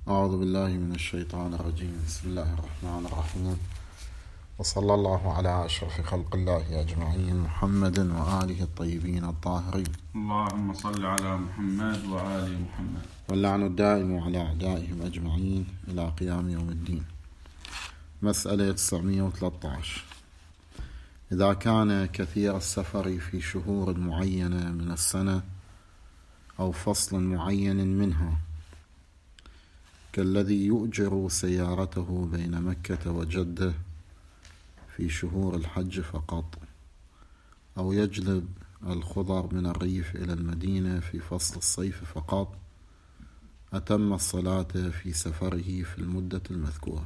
أعوذ بالله من الشيطان الرجيم. بسم الله الرحمن الرحيم، وصلى الله على أشرف خلق الله أجمعين محمد وآله الطيبين الطاهرين. اللهم صل على محمد وآل محمد، واللعن الدائم على أعدائهم أجمعين إلى قيام يوم الدين. مسألة 913: إذا كان كثير السفر في شهور معينة من السنة أو فصل معين منها، كالذي يؤجر سيارته بين مكة وجدة في شهور الحج فقط، أو يجلب الخضر من الريف إلى المدينة في فصل الصيف فقط، أتم الصلاة في سفره في المدة المذكورة.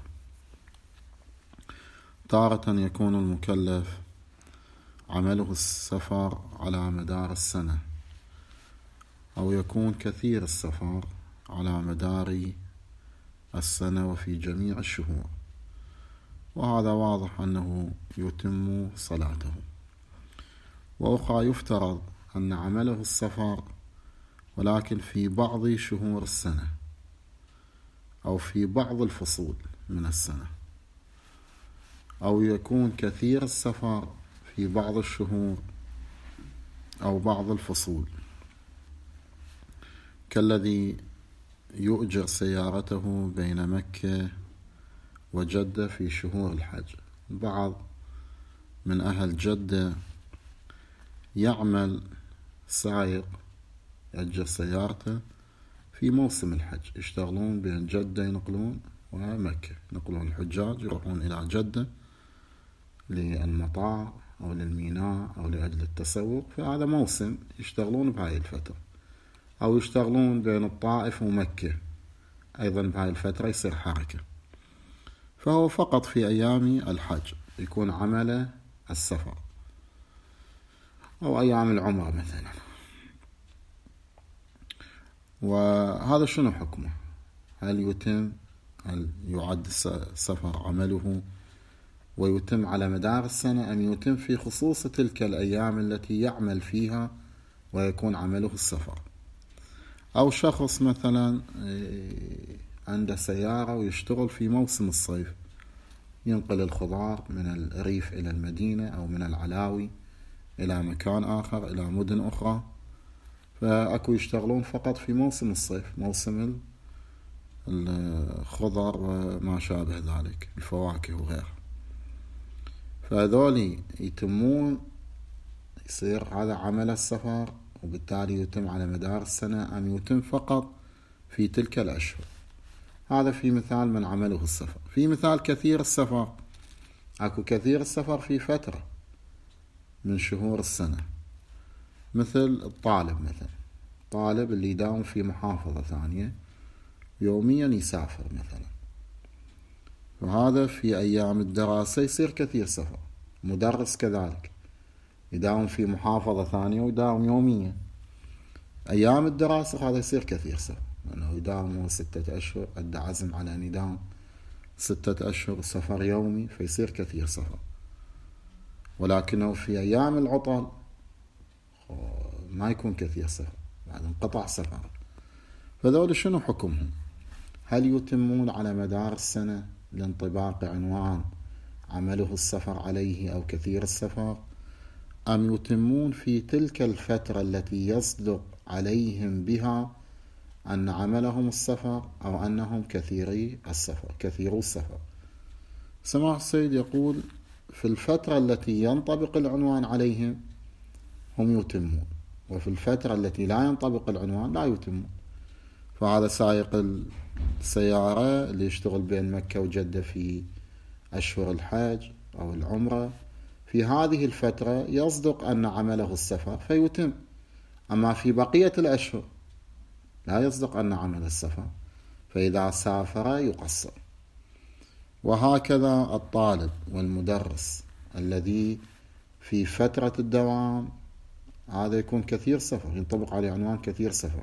تارة يكون المكلف عمله السفر على مدار السنة، أو يكون كثير السفر على مدار السنة وفي جميع الشهور، وهذا واضح أنه يتم صلاته. وأخرى يفترض أن عمله السفر ولكن في بعض شهور السنة أو في بعض الفصول من السنة، أو يكون كثير السفر في بعض الشهور أو بعض الفصول، كالذي يؤجر سيارته بين مكة وجدة في شهور الحج. بعض من أهل جدة يعمل سائق يأجر سيارته في موسم الحج، يشتغلون بين جدة ينقلون ومكة، ينقلون الحجاج يروحون إلى جدة للمطار أو للميناء أو لأجل التسوق، فهذا موسم يشتغلون بهاي الفترة. أو يشتغلون بين الطائف ومكة أيضا بهاي الفترة يصير حركة، فهو فقط في أيام الحج يكون عمله السفر، أو أيام العمرة مثلا. وهذا شنو حكمه؟ هل يعد السفر عمله ويتم على مدار السنة، أم يتم في خصوص تلك الأيام التي يعمل فيها ويكون عمله السفر؟ أو شخص مثلا عنده سيارة ويشتغل في موسم الصيف، ينقل الخضار من الريف إلى المدينة أو من العلاوي إلى مكان آخر إلى مدن أخرى، فأكو يشتغلون فقط في موسم الصيف، موسم الخضر وما شابه ذلك، الفواكه وغيرها. فهذول يتمون، يصير هذا عمل السفر وبالتالي يتم على مدار السنة، أم يتم فقط في تلك الأشهر؟ هذا في مثال من عمله السفر. في مثال كثير السفر، أكو كثير السفر في فترة من شهور السنة، مثل الطالب، مثلا طالب اللي يداوم في محافظة ثانية يوميا يسافر مثلا، وهذا في أيام الدراسة يصير كثير سفر. مدرس كذلك يداوم في محافظة ثانية ويداوم يوميا. أيام الدراسة هذا يصير كثير سفر، لأنه يداوم 6 أشهر، أدى عزم على أن يداوم 6 أشهر سفر يومي، فيصير كثير سفر. ولكنه في أيام العطل ما يكون كثير سفر، بعد انقطع سفر. فذول شنو حكمهم؟ هل يتمون على مدار السنة لانطباق عنوان عمله السفر عليه أو كثير السفر، أم يتمون في تلك الفترة التي يصدق عليهم بها أن عملهم السفر أو أنهم كثيرو السفر؟ سماحة السيد يقول في الفترة التي ينطبق العنوان عليهم هم يتمون، وفي الفترة التي لا ينطبق العنوان لا يتمون. فهذا سائق السيارة اللي يشتغل بين مكة وجدة في أشهر الحج أو العمرة، في هذه الفترة يصدق أن عمله السفر فيتم، أما في بقية الأشهر لا يصدق أن عمل السفر، فإذا سافر يقصر. وهكذا الطالب والمدرس الذي في فترة الدوام، هذا يكون كثير سفر، ينطبق عليه عنوان كثير سفر،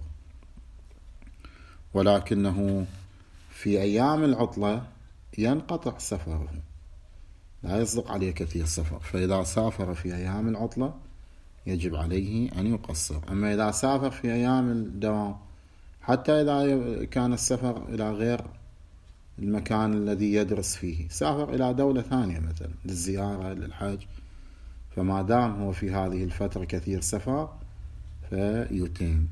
ولكنه في أيام العطلة ينقطع سفره، لا يصدق عليه كثير سفر، فإذا سافر في أيام العطلة يجب عليه أن يقصر. أما إذا سافر في أيام الدوام حتى إذا كان السفر إلى غير المكان الذي يدرس فيه، سافر إلى دولة ثانية مثلا للزيارة للحج، فما دام هو في هذه الفترة كثير سفر فيتم.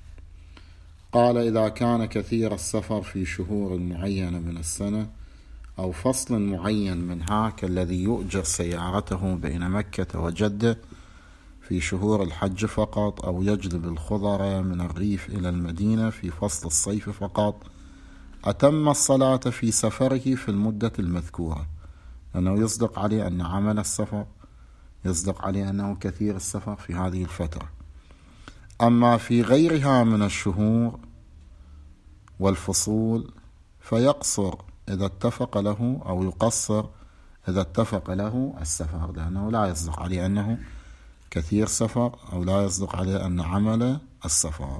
قال إذا كان كثير السفر في شهور معينة من السنة أو فصل معين منها كالذي يؤجر سيارته بين مكة وجدة في شهور الحج فقط، أو يجلب الخضر من الريف إلى المدينة في فصل الصيف فقط، أتم الصلاة في سفره في المدة المذكورة، لأنه يصدق عليه أن عمل السفر يصدق عليه أنه كثير السفر في هذه الفترة. أما في غيرها من الشهور والفصول فيقصر إذا اتفق له، أو يقصر إذا اتفق له السفر، لأنه لا يصدق عليه أنه كثير سفر، أو لا يصدق عليه أن عمل السفر.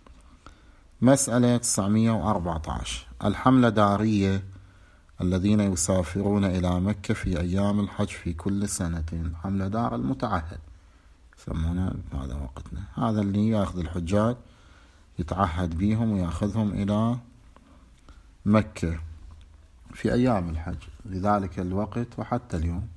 مسألة 914. الحملة دارية الذين يسافرون إلى مكة في أيام الحج في كل سنة، حملة دار المتعهد يسمونه هذا وقتنا، هذا اللي يأخذ الحجاج يتعهد بهم ويأخذهم إلى مكة في أيام الحج لذلك الوقت وحتى اليوم.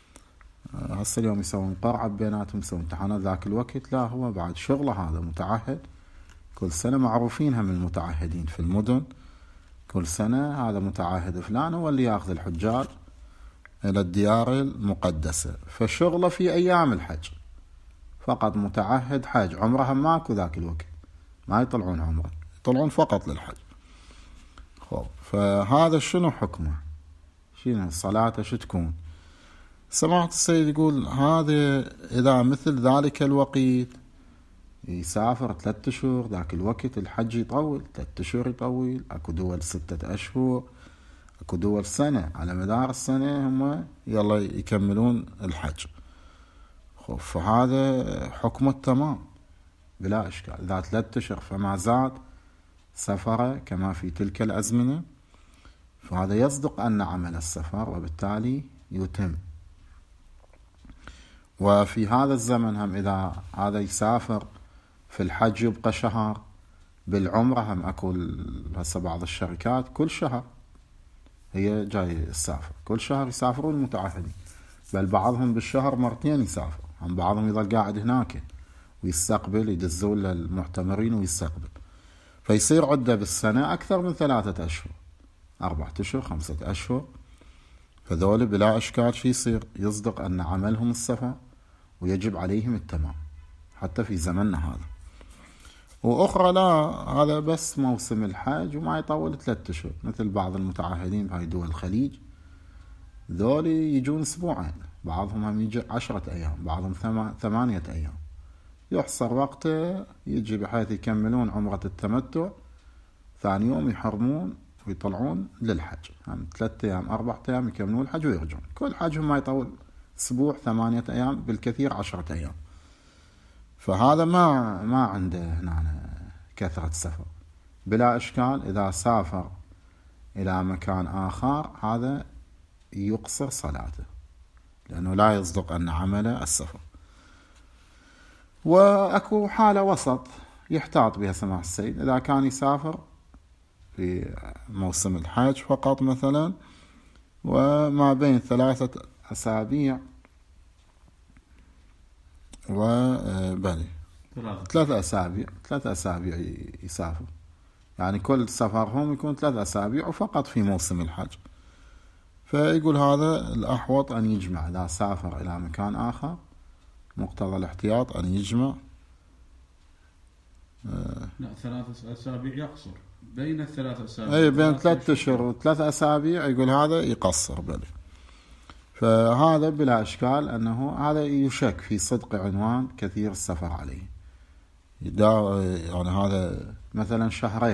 هسه اليوم يسوون قرعة بيناتهم، يسوون امتحانات، ذاك الوقت لا، هو بعد شغله هذا متعهد كل سنة، معروفين هم المتعهدين في المدن، كل سنة هذا متعهد فلان هو اللي يأخذ الحجاج إلى الديار المقدسة، فشغله في أيام الحج فقط، متعهد حج، عمرها ماكو ذاك الوقت، ما يطلعون عمره، يطلعون فقط للحج. خب فهذا شنو حكمه؟ شنو صلاته شو تكون؟ سمعت السيد يقول هذا إذا مثل ذلك الوقت يسافر 3 أشهر، ذاك الوقت الحج يطول 3 أشهر، يطول، اكو دول 6 أشهر، اكو دول سنة، على مدار السنة هم يلا يكملون الحج. خب فهذا حكمه تمام بلا إشكال، إذا 3 أشهر فما زاد سفره كما في تلك الأزمنة فهذا يصدق أن عمل السفر وبالتالي يتم. وفي هذا الزمن هم إذا هذا يسافر في الحج يبقى شهر، بالعمرة هم أكو هسه بعض الشركات كل شهر هي جاي تسافر، كل شهر يسافرون المتعهدين، بل بعضهم بالشهر 2 مرات يسافر، هم بعضهم يظل قاعد هناك ويستقبل، يدزون للمعتمرين ويستقبل، فيصير عدة بالسنة أكثر من 3 أشهر، 4 أشهر 5 أشهر، فذول بلا إشكال شي يصير يصدق أن عملهم السفر ويجب عليهم التمام حتى في زمننا هذا. وأخرى لا، هذا بس موسم الحج وما يطول 3 أشهر، مثل بعض المتعهدين بهاي دول الخليج ذولي يجون 2 أسبوع، بعضهم هم يجي 10 أيام، بعضهم 8 أيام، يحصر وقته يجي بحيث يكملون عمرة التمتع، ثاني يوم يحرمون ويطلعون للحج، هم 3 أيام 4 أيام يكملون الحج ويرجعون، كل حجهم ما يطول 1 أسبوع، 8 أيام، بالكثير 10 أيام. فهذا ما عنده هنا كثرة سفر، بلا إشكال إذا سافر إلى مكان آخر هذا يقصر صلاته لأنه لا يصدق أن عمل السفر. وأكو حالة وسط يحتاط بها سماحة السيد، إذا كان يسافر في موسم الحج فقط مثلا، وما بين 3 أسابيع وبالي 3 أسابيع يسافر، يعني كل سفرهم يكون 3 أسابيع وفقط في موسم الحج. فيقول هذا الأحوط أن يجمع، إذا سافر إلى مكان آخر مقتضى الاحتياط أن يجمع. لا 3 أسابيع يقصر، بين 3 أسابيع أي بين 3 أشهر و3 أسابيع يقول هذا يقصر بلي. فهذا بلا إشكال أنه هذا يشك في صدق عنوان كثير السفر عليه، يعني هذا مثلا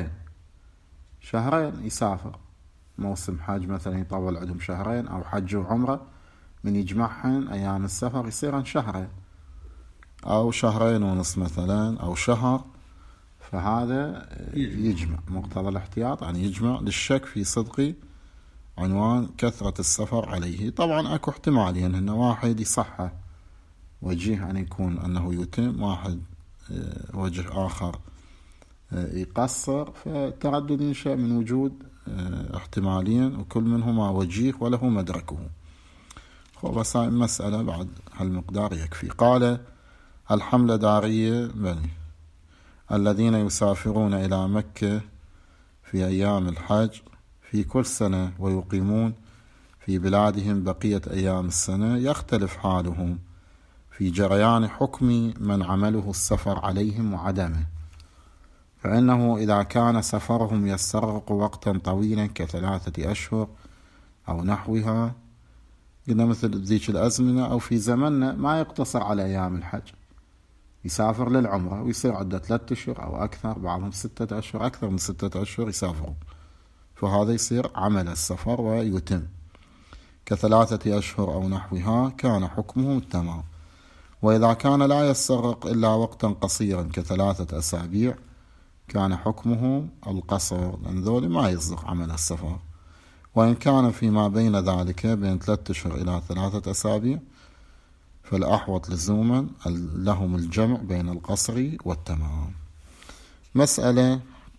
شهرين يسافر موسم حج مثلا، يطول عندهم 2 شهر أو حج وعمرة، من يجمعهن أيام السفر يصيرن 2 شهر أو 2.5 شهر مثلا أو شهر، فهذا يجمع مقتضى الاحتياط أن يجمع للشك في صدق عنوان كثرة السفر عليه. طبعا أكو احتمالين، أن واحد يصحى وجيه أن يكون أنه يتم، واحد وجه آخر يقصر، فالتردد ينشأ من وجود احتمالين وكل منهما وجيه وله مدركه. بس هاي مسألة بعد هالمقدار يكفي. قال: الحملة دارية بني الذين يسافرون إلى مكة في أيام الحج في كل سنة ويقيمون في بلادهم بقية أيام السنة، يختلف حالهم في جريان حكم من عمله السفر عليهم وعدمه. فإنه إذا كان سفرهم يستغرق وقتا طويلا ك3 أشهر أو نحوها، قلنا مثل ذيك الأزمنة أو في زمننا ما يقتصر على أيام الحج، يسافر للعمرة ويصير عدة 3 أشهر أو أكثر، بعضهم 6 أشهر، أكثر من 6 أشهر يسافرون، فهذا يصير عمل السفر ويتم ك3 أشهر أو نحوها، كان حكمه التمام. وإذا كان لا يستغرق إلا وقتا قصيرا ك3 أسابيع كان حكمه القصر، لأن ذولي ما يصدق عمل السفر. وإن كان فيما بين ذلك بين 3 أشهر إلى 3 أسابيع فالأحوط لزوما لهم الجمع بين القصر والتمام. مسألة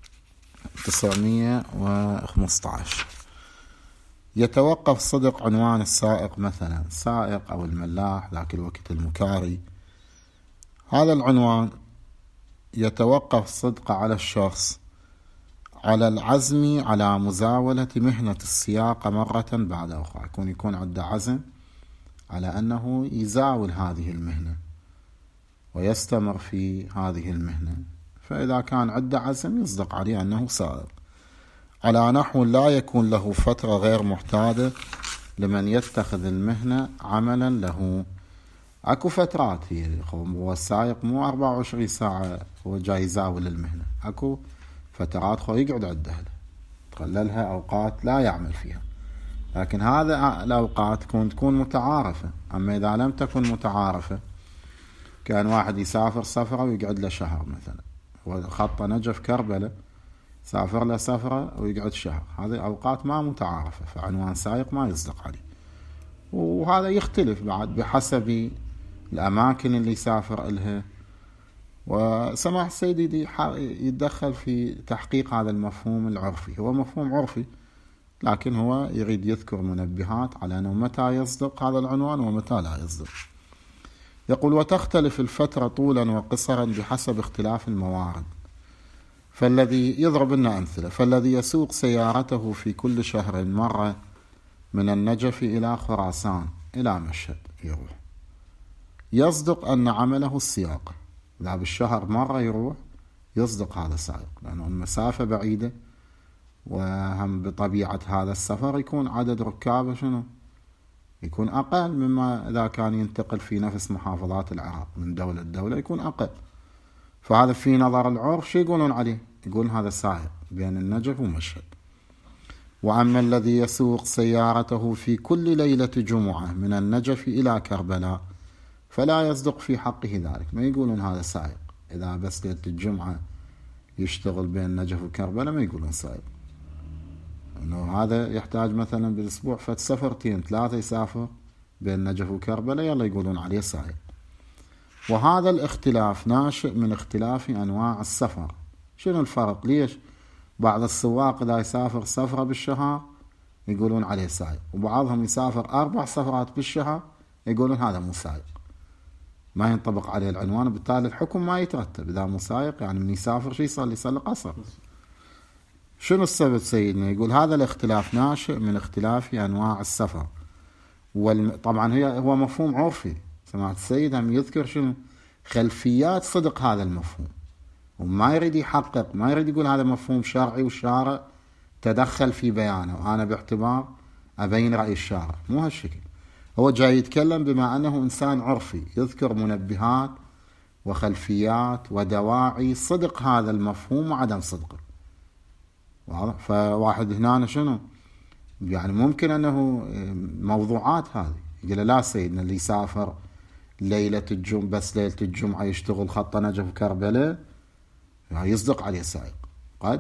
915. يتوقف صدق عنوان السائق، مثلا السائق أو الملاح ذاك الوقت المكاري، هذا العنوان يتوقف صدق على الشخص على العزم على مزاولة مهنة السياقة مرة بعد أخرى، يكون عنده عزم على أنه يزاول هذه المهنة ويستمر في هذه المهنة، فإذا كان عنده عزم يصدق عليه أنه سائق، على نحو لا يكون له فترة غير محتاجة لمن يتخذ المهنة عملا له. اكو فترات، هو السائق مو 24 ساعة هو جاي يزاول المهنة، اكو فترات يقعد عندها تخللها اوقات لا يعمل فيها، لكن هذا الاوقات تكون متعارفة. اما اذا لم تكن متعارفة، كان واحد يسافر سفرة ويقعد له شهر مثلا، وخط نجف كربلة سافر له سفرة ويقعد شهر، هذه اوقات ما متعارفة، فعنوان سائق ما يصدق عليه. وهذا يختلف بعد بحسب الأماكن اللي يسافر إلها. وسماح السيد يتدخل في تحقيق هذا المفهوم العرفي، هو مفهوم عرفي لكن هو يريد يذكر منبهات على أنه متى يصدق هذا العنوان ومتى لا يصدق. يقول: وتختلف الفترة طولا وقصرا بحسب اختلاف الموارد. فالذي يضرب لنا أمثلة: فالذي يسوق سيارته في كل شهر مرة من النجف إلى خراسان إلى مشهد يروح، يصدق أن عمله السياقة. إذا بالشهر مرة يروح يصدق هذا سائق، لأنه المسافة بعيدة، وهم بطبيعة هذا السفر يكون عدد ركابه شنو؟ يكون أقل مما إذا كان ينتقل في نفس محافظات العراق من دولة لدولة، يكون أقل. فهذا في نظر العرف شو يقولون عليه؟ يقولون هذا سائق بين النجف ومشهد. وأما الذي يسوق سيارته في كل ليلة جمعة من النجف إلى كربلاء فلا يصدق في حقه ذلك، ما يقولون هذا سائق. إذا بس ليلة الجمعة يشتغل بين النجف وكربلاء ما يقولون سائق، إنه هذا يحتاج مثلا بالأسبوع فت سفرتين 3 يسافر بين النجف وكربلاء، يلا يقولون عليه سائق. وهذا الاختلاف ناشئ من اختلاف أنواع السفر. شنو الفرق؟ ليش بعض السواق إذا يسافر سفرة بالشهر يقولون عليه سائق، وبعضهم يسافر 4 سفرات بالشهر يقولون هذا مو سائق، ما ينطبق عليه العنوان، وبالتالي الحكم ما يترتب. إذا مو سائق يعني من يسافر شو يصلي؟ يصلي قصر. شنو السبب سيدنا؟ يقول هذا الاختلاف ناشئ من اختلاف أنواع السفر. طبعا هو مفهوم عرفي، سمعت السيد هم يذكر شنو خلفيات صدق هذا المفهوم، وما يريد يحقق، ما يريد يقول هذا مفهوم شرعي والشارع تدخل في بيانه وأنا باعتبار أبين رأي الشارع، مو هالشكل. هو جاي يتكلم بما أنه إنسان عرفي، يذكر منبهات وخلفيات ودواعي صدق هذا المفهوم وعدم صدقه. فواحد هنا شنو يعني ممكن أنه موضوعات هذه يقول لا سيدنا اللي يسافر ليلة الجمعة بس ليلة الجمعة يشتغل خط نجف كربلاء يصدق عليه سائق. قد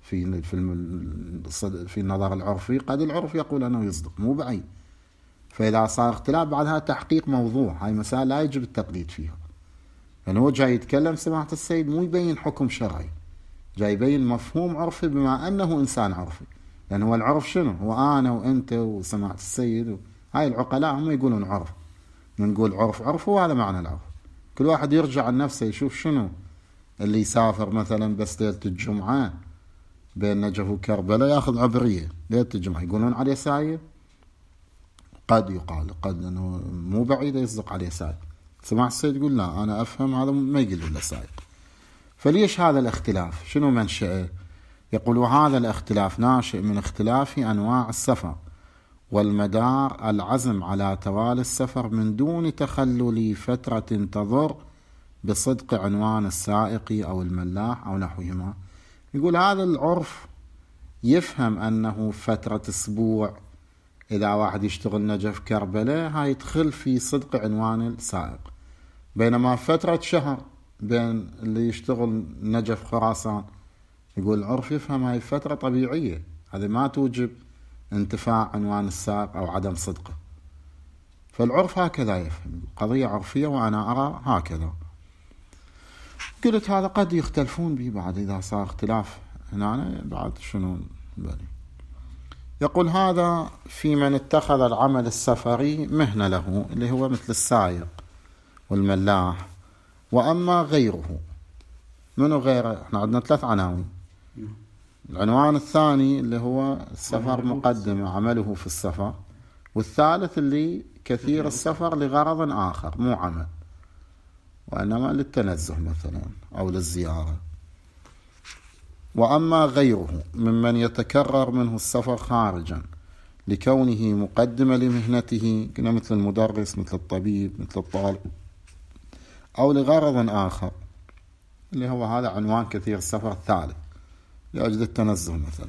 في النظر العرفي قد العرف يقول أنه يصدق، مو بعيد. فإذا صار اختلاف بعدها تحقيق موضوع، هاي مسائل لا يجب التقليد فيها، لأنه هو جاي يتكلم سماحة السيد مو يبين حكم شرعي، جايبين مفهوم عرفي بما أنه إنسان عرفي. لأن هو العرف شنو؟ هو أنا وأنت وسماعة السيد هاي العقلاء هم يقولون عرف. نقول عرف هو هذا معنى العرف. كل واحد يرجع عن نفسه يشوف شنو اللي يسافر مثلا بس ليلة الجمعة بين نجف وكربلاء ياخذ عبرية ليلة الجمعة يقولون عليه ساير. قد يقال قد أنه مو بعيد يصدق عليه ساير. سماعة السيد يقول لا أنا أفهم هذا ما يقول له ساير. فليش هذا الاختلاف؟ شنو منشأه؟ يقول وهذا الاختلاف ناشئ من اختلاف أنواع السفر والمدار العزم على توالي السفر من دون تخلل فترة تضر بصدق عنوان السائق أو الملاح أو نحوهما. يقول هذا العرف يفهم أنه فترة أسبوع إذا واحد يشتغل نجف كربلاء هاي يدخل في صدق عنوان السائق، بينما فترة شهر بين اللي يشتغل نجف خراسان يقول العرف يفهم هاي فترة طبيعية، هذا ما توجب انتفاع عنوان السائق أو عدم صدقه. فالعرف هكذا يفهم، قضية عرفية وأنا أرى هكذا. قلت هذا قد يختلفون به بعد إذا صار اختلاف هنا بعد شنو بالي. يقول هذا في من اتخذ العمل السفري مهنة له اللي هو مثل السائق والملاح. وأما غيره، منو غيره؟ احنا عندنا 3 عناوين. العنوان الثاني اللي هو السفر مقدمة عمله في السفر، والثالث اللي كثير السفر لغرض آخر مو عمل وإنما للتنزه مثلا أو للزيارة. وأما غيره ممن يتكرر منه السفر خارجا لكونه مقدمة لمهنته، كنا مثل المدرس مثل الطبيب مثل الطالب، أو لغرض آخر اللي هو هذا عنوان كثير السفر الثالث لأجل التنزه مثلا.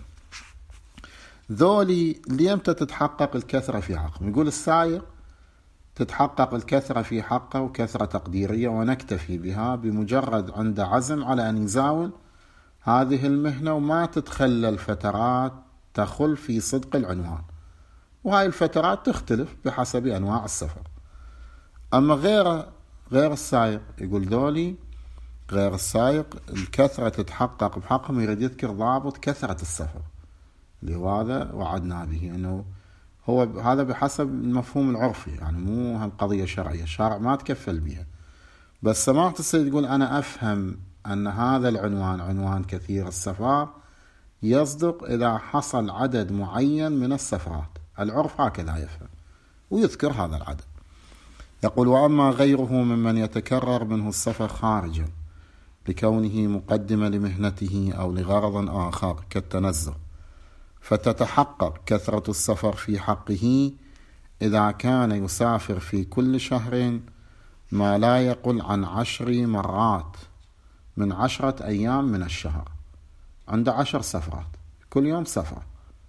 ذولي ليمتى تتحقق الكثرة في حقه؟ يقول السائق تتحقق الكثرة في حقه وكثرة تقديرية ونكتفي بها بمجرد عند عزم على أن يزاول هذه المهنة وما تتخلل فترات تخل في صدق العنوان، وهاي الفترات تختلف بحسب أنواع السفر. أما غير السائق يقول ذولي غير السائق الكثرة تتحقق بحقهم. يريد يذكر ضابط كثرة السفر اللي هو هذا وعدنا به أنه هو هذا بحسب المفهوم العرفي، يعني مو هم قضية شرعية، الشارع ما تكفل بها. بس سماحة السيد يقول أنا أفهم أن هذا العنوان عنوان كثير السفر يصدق إذا حصل عدد معين من السفرات. العرف هكذا يفهم ويذكر هذا العدد. يقول وأما غيره ممن يتكرر منه السفر خارجا لكونه مقدمة لمهنته أو لغرض آخر كالتنزه، فتتحقق كثرة السفر في حقه إذا كان يسافر في كل شهر ما لا يقل عن 10 مرات من 10 أيام من الشهر. عنده 10 سفرات كل يوم سفر،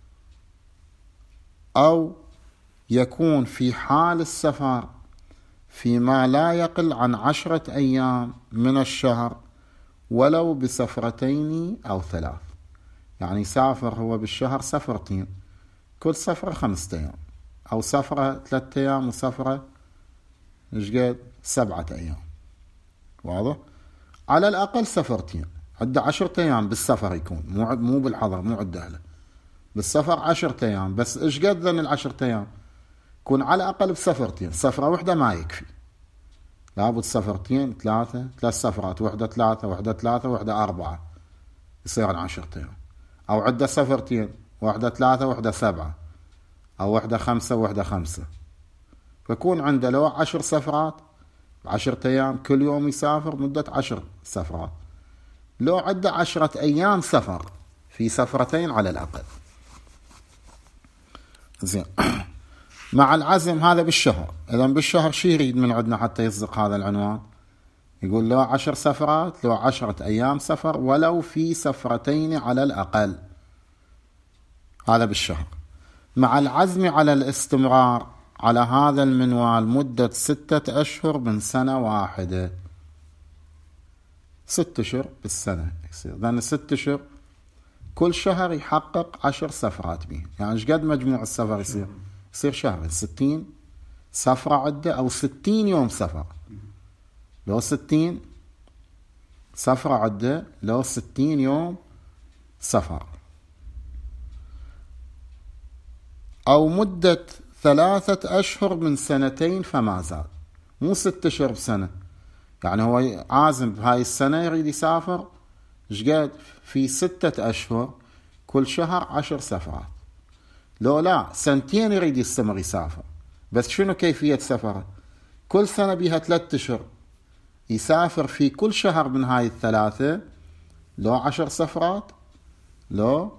أو يكون في حال السفر فيما لا يقل عن 10 أيام من الشهر ولو بسفرتين أو 3. يعني سافر هو بالشهر سفرتين، كل سفرة 5 أيام، أو سفرة 3 أيام وسفرة قد 7 أيام. واضح؟ على الأقل سفرتين، عدة 10 أيام بالسفر يكون مو بالحضر، مو عدة له بالسفر 10 أيام. بس إيش قد ذن 10 أيام؟ يكون على الأقل بسفرتين، سفرة واحدة ما يكفي، لابد سفرتين 3 سفرات، واحدة 3 واحدة 3 واحدة 4 يصير 10 أيام. أو عدة سفرتين، واحدة 3 واحدة 7، أو واحدة 5 واحدة 5، فيكون عنده لو 10 سفرات 10 أيام كل يوم يسافر مدة 10 سفرات، لو عنده 10 أيام سفر في سفرتين على الأقل. زين. مع العزم هذا بالشهر. إذن بالشهر شي يريد من عندنا حتى يصدق هذا العنوان؟ يقول له 10 سفرات، له 10 أيام سفر ولو في سفرتين على الأقل، هذا بالشهر. مع العزم على الاستمرار على هذا المنوال مدة 6 أشهر من سنة واحدة. 6 أشهر بالسنة يصير، لأن 6 أشهر كل شهر يحقق 10 سفرات به. يعني ايش قد مجموع السفر يصير؟ يصير شهر 60 سفرة عدة، أو 60 يوم سفر. لو 60 سفرة عدة، لو 60 يوم سفر، أو مدة 3 أشهر من 2 فما زاد، مو 6 أشهر بسنة. يعني هو عازم بهاي السنة يريد يسافر شقد في 6 أشهر، كل شهر 10 سفرات. لو لا 2 يريد يستمر يسافر، بس شنو كيفية سفره؟ كل سنة بيها 3 أشهر، يسافر في كل شهر من هاي 3 لو 10 سفرات، لو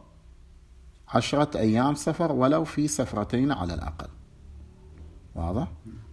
10 أيام سفر، ولو في 2 سفرات على الأقل. واضح؟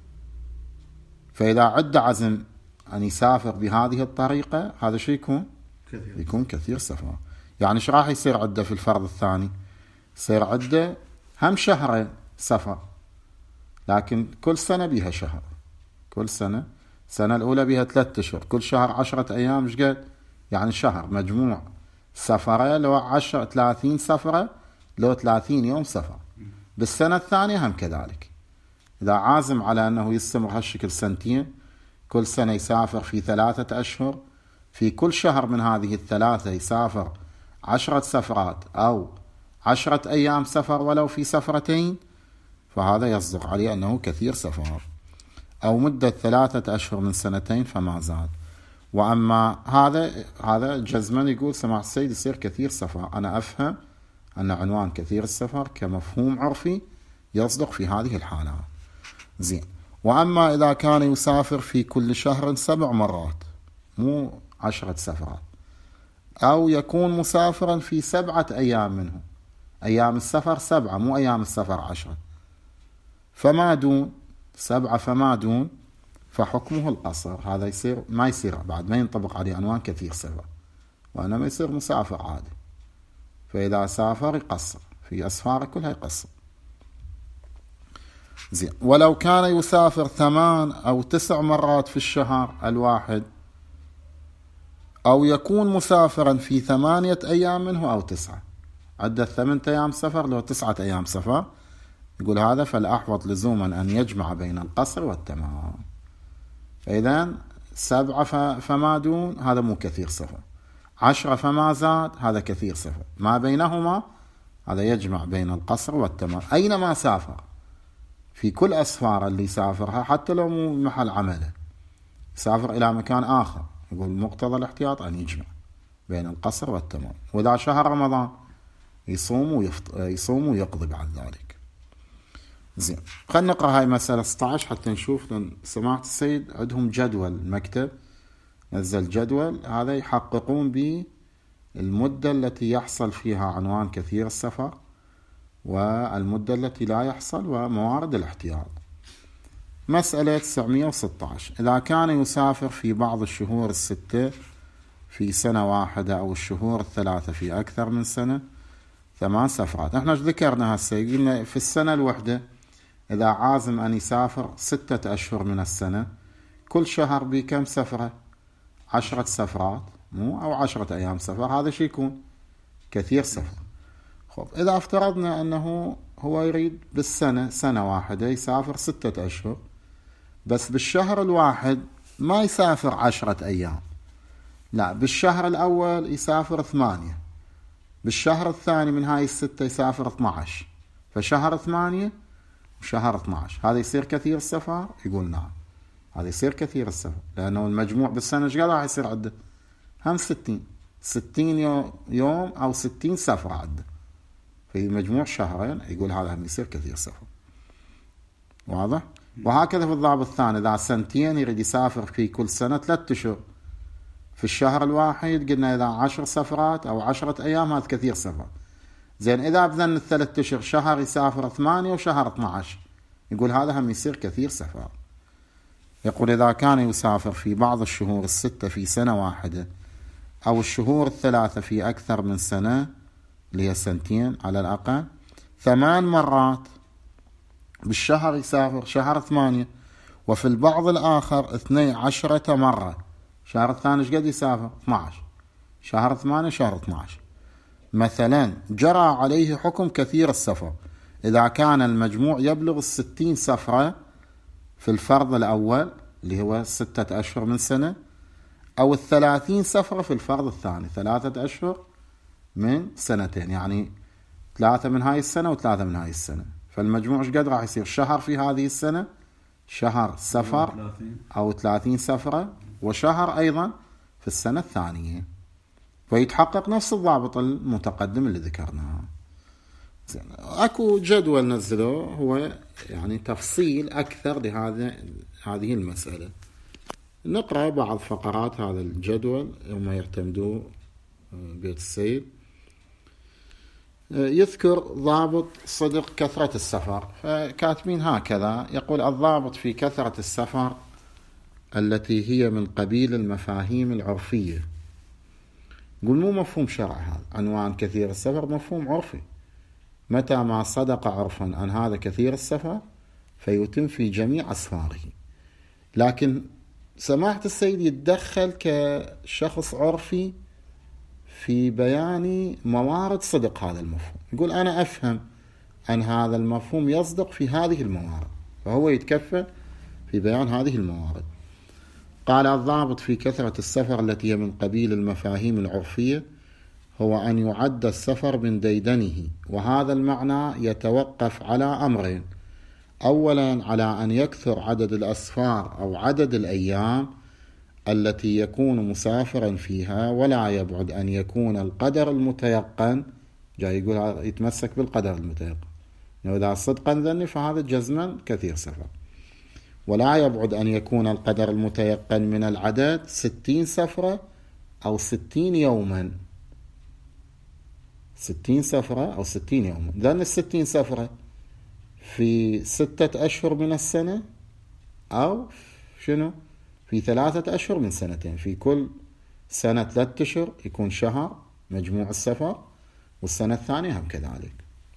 فإذا عد عزم أن يسافر بهذه الطريقة، هذا شيء يكون كثير سفر. يعني ايش راح يصير عده في الفرض الثاني؟ يصير عده هم 2 شهر سفر، لكن كل سنة بيها شهر. كل سنة، السنة الأولى بيها 3 أشهر، كل شهر 10 أيام، ايش قد؟ يعني شهر، مجموع سفرة لو 30 سفرة، لو 30 يوم سفر. بالسنة الثانية هم كذلك. إذا عازم على أنه يستمر هالشكل 2 سنين، كل سنة يسافر في 3 أشهر، في كل شهر من هذه 3 يسافر 10 سفرات أو 10 أيام سفر ولو في 2 سفرتين، فهذا يصدق عليه أنه كثير سفر. أو مدة 3 أشهر من 2 فما زاد. وأما هذا جزما يقول سماحة السيد يصير كثير سفر. أنا أفهم أن عنوان كثير السفر كمفهوم عرفي يصدق في هذه الحالة. زين. وأما إذا كان يسافر في كل شهر 7 مرات، مو 10 سفرات، أو يكون مسافرا في 7 أيام منه، أيام السفر 7، مو أيام السفر 10، فما دون 7 فما دون، فحكمه القصر. هذا يصير ما يصير بعد، ما ينطبق عليه عنوان كثير سفر، وإنما يصير مسافر عادي. فإذا سافر يقصر في أسفاره كلها يقصر. زين. ولو كان يسافر 8 أو 9 مرات في الشهر الواحد، أو يكون مسافرا في 8 أيام منه أو 9، عدة 8 أيام سفر لو 9 أيام سفر، يقول هذا فالأحوط لزوما أن يجمع بين القصر والتمام. فإذا 7 فما دون، هذا مو كثير سفر. 10 فما زاد، هذا كثير سفر. ما بينهما هذا يجمع بين القصر والتمام. أينما سافر في كل أسفار اللي سافرها، حتى لو مو محل عمله، سافر إلى مكان آخر، يقول مقتضى الاحتياط أن يجمع بين القصر والتمام. وإذا شهر رمضان يصوم ويقضي بعد ذلك. زين. خلينا نقرأ هاي مسألة 16 حتى نشوف. سماحة السيد عندهم جدول مكتب، نزل جدول، هذا يحققون بالمدة التي يحصل فيها عنوان كثير السفر، والمدة التي لا يحصل، وموارد الاحتياط. مسألة 916. إذا كان يسافر في بعض الشهور 6 في سنة واحدة، أو الشهور 3 في أكثر من سنة، 8 سفرات. احنا ذكرنا هسه، قلنا في السنة الوحدة إذا عازم أن يسافر 6 أشهر من السنة، كل شهر بكم سفرة؟ 10 سفرات، مو أو 10 أيام سفر، هذا شيء يكون كثير سفر. خب، إذا افترضنا أنه هو يريد بالسنة، سنة واحدة يسافر 6 أشهر، بس بالشهر الواحد ما يسافر 10 أيام، لا، بالشهر الأول يسافر 8، بالشهر الثاني من هاي 6 يسافر 12، فشهر 8 وشهر 12، هذا يصير كثير السفر؟ يقول نعم، هذا يصير كثير السفر، لأنه المجموع بالسنة ايش قد راح يصير عنده؟ هم 60 يوم أو 60 سفر عنده، في مجموع شهرين، يقول هذا هم يصير كثير سفر. واضح؟ وهكذا في الضابط الثاني، إذا 2 سنين يريد يسافر في كل سنة 3 أشهر، في الشهر الواحد قلنا إذا 10 سفرات أو 10 أيام، هذا كثير سفر. زين. إذا بذن 3 أشهر شهر يسافر 8 وشهر 12، يقول هذا هم يصير كثير سفر. يقول إذا كان يسافر في بعض الشهور 6 في سنة واحدة، أو الشهور 3 في أكثر من سنة، اللي هي 2 سنين على الأقل، 8 مرات بالشهر يسافر شهر 8، وفي البعض الآخر 12 مرة. شهر الثاني ايش قد يسافر؟ 12، شهر 8 شهر 12 مثلا، جرى عليه حكم كثير السفر إذا كان المجموع يبلغ 60 سفرة في الفرض الأول اللي هو 6 أشهر من سنة، أو 30 سفرة في الفرض الثاني، 3 أشهر من سنتين، يعني 3 من هاي السنة و3 من هاي السنة، فالمجموع ايش قد راح يصير؟ شهر في هذه السنة، شهر سفر أو 30 سفرة، وشهر أيضا في السنة الثانية، فيتحقق نفس الضابط المتقدم اللي ذكرناه. اكو جدول نزلوه هو يعني تفصيل أكثر هذه المسألة. نقرأ بعض فقرات هذا الجدول هم يعتمدوه بيت السيد. يذكر ضابط صدق كثرة السفر، فكاتبين هكذا، يقول الضابط في كثرة السفر التي هي من قبيل المفاهيم العرفية. يقول مو مفهوم شرع، هذا عنوان كثير السفر مفهوم عرفي، متى ما صدق عرفا أن هذا كثير السفر فيتم في جميع أسفاره. لكن سماحة السيد يتدخل كشخص عرفي في بيان موارد صدق هذا المفهوم. يقول أنا أفهم أن هذا المفهوم يصدق في هذه الموارد، فهو يتكفل في بيان هذه الموارد. قال الضابط في كثرة السفر التي هي من قبيل المفاهيم العرفية هو أن يعد السفر من ديدنه، وهذا المعنى يتوقف على أمرين: أولا على أن يكثر عدد الأسفار أو عدد الأيام التي يكون مسافرا فيها، ولا يبعد أن يكون القدر المتيقن، جاي يقول يتمسك بالقدر المتيقن، إذا صدقا ذني فهذا جزما كثير سفر، ولا يبعد أن يكون القدر المتيقن من العدد 60 سفرة أو 60 يوما، 60 سفرة أو 60 يوما. ذن 60 سفرة في 6 أشهر من السنة، أو شنو في 3 أشهر من سنتين، في كل سنة 3 أشهر يكون شهر مجموع السفر، والسنة الثانية هم كذلك.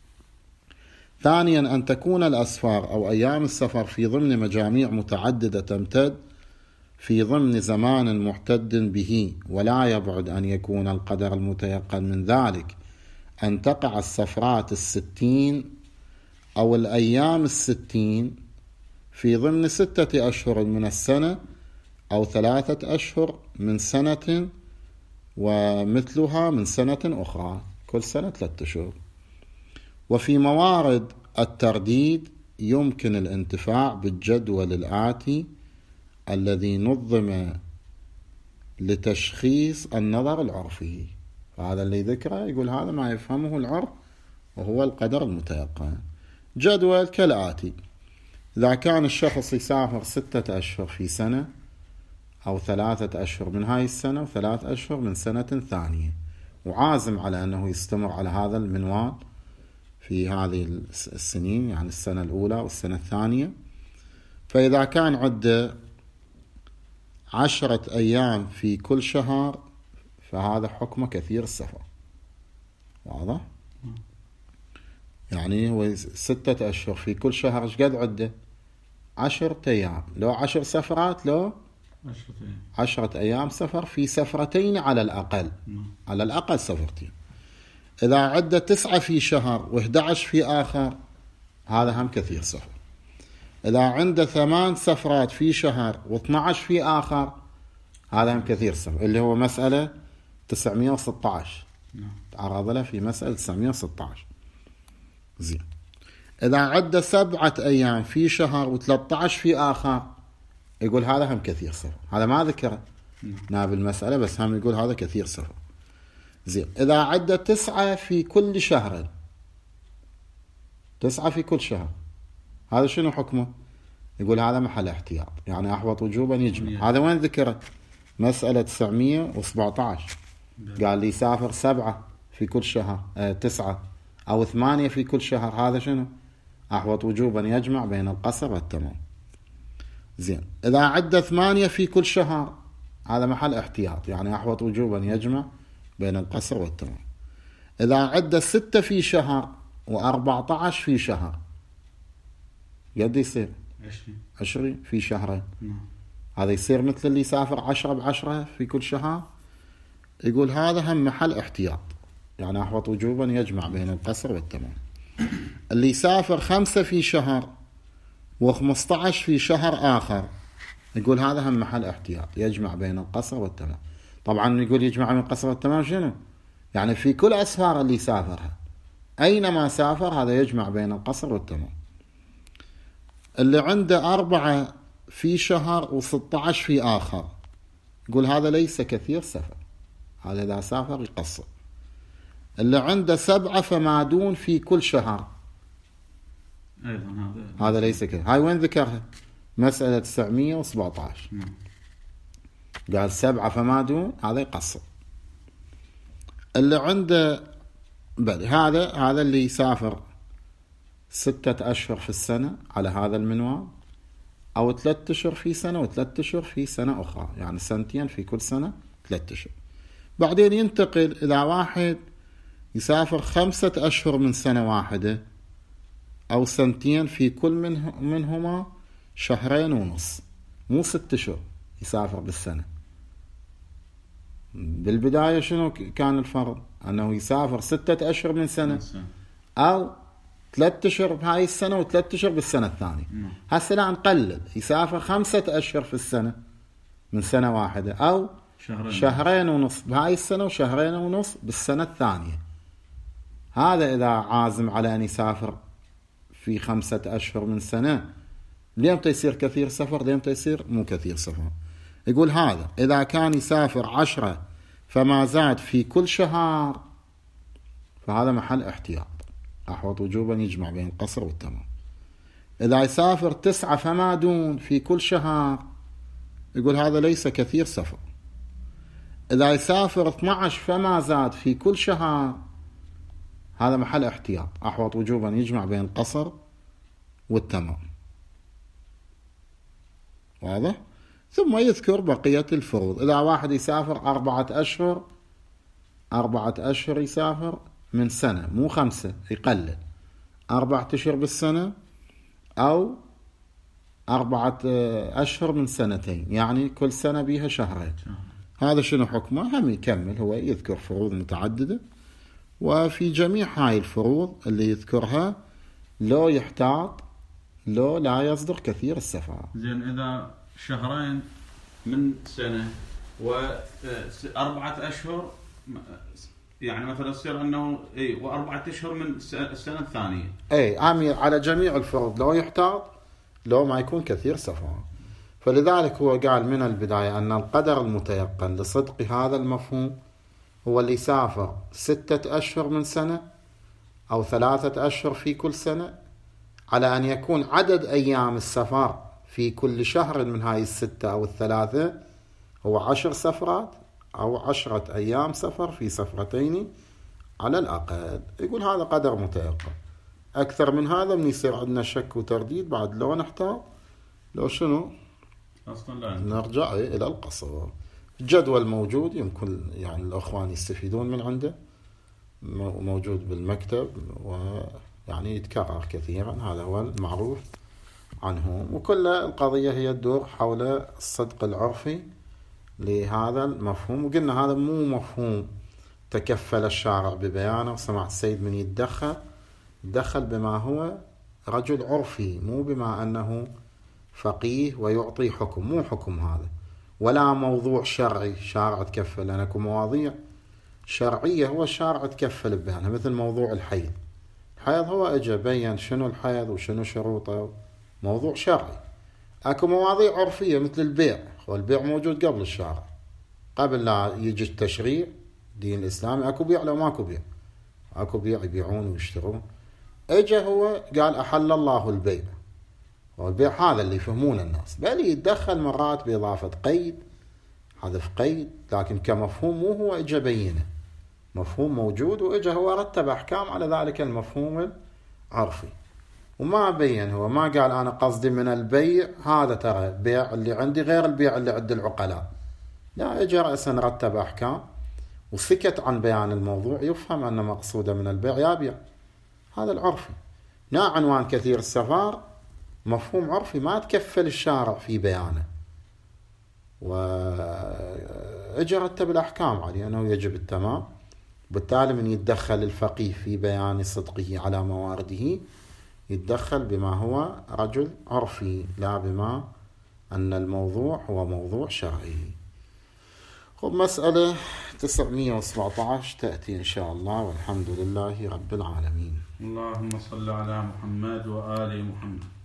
ثانيا أن تكون الأسفار أو أيام السفر في ضمن مجاميع متعددة تمتد في ضمن زمان محتد به، ولا يبعد أن يكون القدر المتيقن من ذلك أن تقع السفرات 60 أو الأيام 60 في ضمن 6 أشهر من السنة أو 3 أشهر من سنة، ومثلها من سنة أخرى، كل سنة 3 أشهر. وفي موارد الترديد يمكن الانتفاع بالجدول الآتي الذي نظم لتشخيص النظر العرفي. هذا اللي ذكره يقول هذا ما يفهمه العرف وهو القدر المتيقن. جدول كالآتي: إذا كان الشخص يسافر 6 أشهر في سنة، أو 3 أشهر من هاي السنة و3 أشهر من سنة ثانية، وعازم على أنه يستمر على هذا المنوال في هذه السنين، يعني السنة الأولى والسنة الثانية، فإذا كان عده 10 أيام في كل شهر فهذا حكمه كثير السفر. واضح؟ يعني هو 6 أشهر في كل شهر ايش قد عده؟ 10 أيام، لو 10 سفرات، لو 10 أيام سفر في سفرتين على الأقل، على الأقل سفرتين. إذا عدة 9 في شهر و11 في آخر هذا هم كثير سفر. إذا عنده 8 سفرات في شهر و12 في آخر هذا هم كثير سفر، اللي هو مسألة 916 تعرض له في مسألة 916. زين. إذا عدة 7 أيام في شهر و13 في آخر يقول هذا هم كثير سفر، هذا ما ذكره نائب المسألة، بس هم يقول هذا كثير سفر. زين. إذا عدة 9 في كل شهر، 9 في كل شهر، هذا شنو حكمه؟ يقول هذا محل احتياط، يعني أحوط وجوبا يجمع. هذا وين ذكره؟ مسألة 917 قال لي سافر 7 في كل شهر، 9 أو 8 في كل شهر، هذا شنو؟ أحوط وجوبا يجمع بين القصر والتمام. زين. إذا عدة 8 في كل شهر هذا محل احتياط، يعني أحوط وجوبا يجمع بين القصر والتمام. إذا عدة 6 في شهر و14 في شهر قد يصير 20 في شهرين، هذا يصير مثل اللي يسافر 10 ب10 في كل شهر. يقول هذا هم محل احتياط، يعني أحوط وجوبا يجمع بين القصر والتمام. اللي يسافر 5 في شهر و15 في شهر آخر يقول هذا هم محل احتياط، يجمع بين القصر والتمام. طبعا يقول يجمع بين القصر والتمام شنو؟ يعني في كل أسفار اللي سافرها أينما سافر هذا يجمع بين القصر والتمام. اللي عنده 4 في شهر و16 في آخر يقول هذا ليس كثير سفر، هذا إذا سافر يقصر. اللي عنده 7 فما دون في كل شهر أيضا هذا ليس كثير. هاي وين ذكرها؟ مسألة 917 قال 7 فما دون هذا يقصر. اللي عنده هذا اللي يسافر 6 أشهر في السنة على هذا المنوال، أو 3 أشهر في سنة و3 أشهر في سنة أخرى، يعني 2 في كل سنة 3 أشهر. بعدين ينتقل إذا واحد يسافر 5 أشهر من سنة واحدة، أو 2 في كل منهما 2.5 شهر، مو 6 أشهر يسافر بالسنة. بالبداية شنو كان الفرض؟ أنه يسافر 6 أشهر من سنة، أو 3 أشهر بهاي السنة و3 أشهر بالسنة الثانية. هسه لا نقلل، يسافر 5 أشهر في السنة من سنة واحدة، أو 2.5 بهاي السنة و2.5 بالسنة الثانية. هذا إذا عازم على أن يسافر في 5 أشهر من سنة، ليمتى يصير كثير سفر؟ ليمتى يصير مو كثير سفر؟ يقول هذا إذا كان يسافر 10 فما زاد في كل شهر فهذا محل احتياط، أحوط وجوبا يجمع بين القصر والتمام. إذا يسافر 9 فما دون في كل شهر يقول هذا ليس كثير سفر. إذا يسافر 12 فما زاد في كل شهر هذا محل احتياط، أحوط وجوبا يجمع بين القصر والتمام. واضح؟ ثم يذكر بقية الفروض. إذا واحد يسافر 4 أشهر، 4 أشهر يسافر من سنة، مو 5 يقلل، 4 أشهر بالسنة، أو 4 أشهر من 2 يعني كل سنة بيها 2 شهر. هذا شنو حكمه؟ هم يكمل هو يذكر فروض متعددة، وفي جميع هاي الفروض اللي يذكرها لو يحتاط، لو لا يصدر كثير السفر. زين إذا 2 من سنة و4 أشهر، يعني مثلا يصير أنه و4 أشهر من السنة الثانية. عامل على جميع الفروض لو يحتاط، لو ما يكون كثير سفر. فلذلك هو قال من البداية أن القدر المتيقن لصدق هذا المفهوم هو اللي يسافر 6 أشهر من سنة، أو 3 أشهر في كل سنة، على أن يكون عدد أيام السفر في كل شهر من هاي 6 أو 3 هو 10 سفرات، أو 10 أيام سفر في سفرتين على الأقل. يقول هذا قدر متيقن. أكثر من هذا من يصير عندنا شك وترديد، بعد لو نحتاج لو شنو أصلاً نرجع إلى القصر. الجدول موجود، يمكن يعني الأخوان يستفيدون من عنده، موجود بالمكتب، ويعني يتكرر كثيرا، هذا هو المعروف عنهم. وكل القضية هي تدور حول الصدق العرفي لهذا المفهوم. وقلنا هذا مو مفهوم تكفل الشارع ببيانه، وسمع السيد من يتدخل بما هو رجل عرفي، مو بما أنه فقيه ويعطي حكم، مو حكم هذا، ولا موضوع شرعي شارع تكفل. لأن أكو مواضيع شرعية هو الشارع تكفل ببيانها، مثل موضوع الحيض. هو اجى بين شنو الحيض وشنو شروطه، موضوع شرعي. اكو مواضيع عرفية مثل البيع، والبيع موجود قبل الشارع، قبل لا يجي التشريع دين الإسلامي. اكو بيع لو ماكو بيع، اكو بيع يبيعون ويشترون. اجى هو قال أحل الله البيع، والبيع هذا اللي يفهمون الناس، بل يتدخل مرات بإضافة قيد، حذف قيد، لكن كمفهوم مو هو اجى بينه، مفهوم موجود، واجى هو رتب أحكام على ذلك المفهوم العرفي، وما بين. هو ما قال أنا قصدي من البيع هذا ترى بيع اللي عندي غير البيع اللي عند العقلاء، لا، اجى رأسا رتب أحكام وسكت عن بيان الموضوع. يفهم أن مقصوده من البيع يا بيع، هذا العرفي. عنوان كثير السفر مفهوم عرفي ما تكفل الشارع في بيانه، وإجى رتب الأحكام عليه أنه يجب التمام. بالتالي من يتدخل الفقيه في بيان صدقه على موارده، يتدخل بما هو رجل عرفي، لا بما أن الموضوع هو موضوع شرعي. خب مسألة 917 تأتي إن شاء الله، والحمد لله رب العالمين. اللهم صل على محمد وآل محمد.